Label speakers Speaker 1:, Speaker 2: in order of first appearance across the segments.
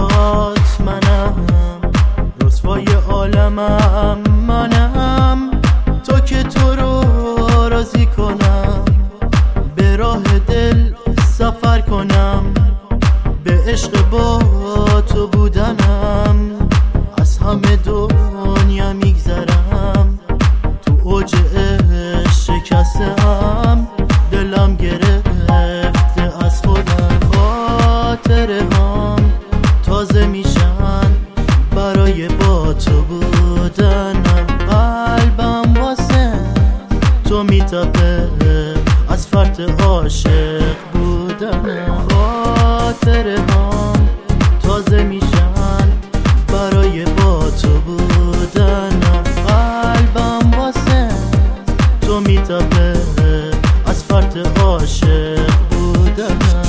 Speaker 1: برات منم، رسوای عالمم منم، تا که تو رو راضی کنم، به راه دل سفر کنم، به عشق با تو بودنم، از همه دنیا میگذرم، تو اوج عشق شکستم، دلم گرفته از خودم، خاطره هام تازه میشن برای با تو بودنم، قلبم واسه تو میتپه از فرط عاشق بودنم، خاطره هام تازه میشن برای با تو بودنم، قلبم واسه تو میتپه از فرط عاشق بودنم،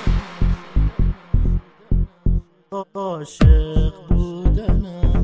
Speaker 1: عاشق بودنم.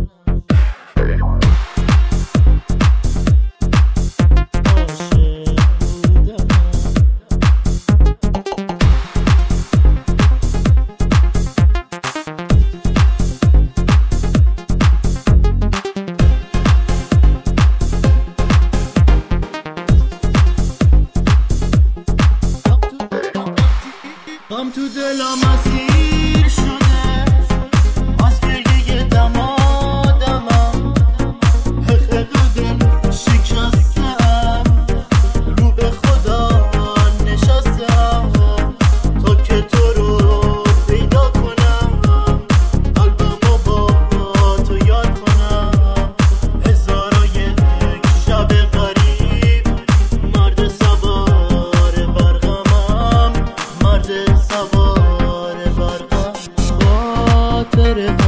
Speaker 1: غم تو دلم اسیر شده، از گریه دمادمم، حق دل شکستم، رو به خدا نشستم، تا که تو رو پیدا کنم، قلبمو با تو یاد کنم، هزار و یک شب غریب، مرد سوار برقمم، مرد سوار برقم، خاطره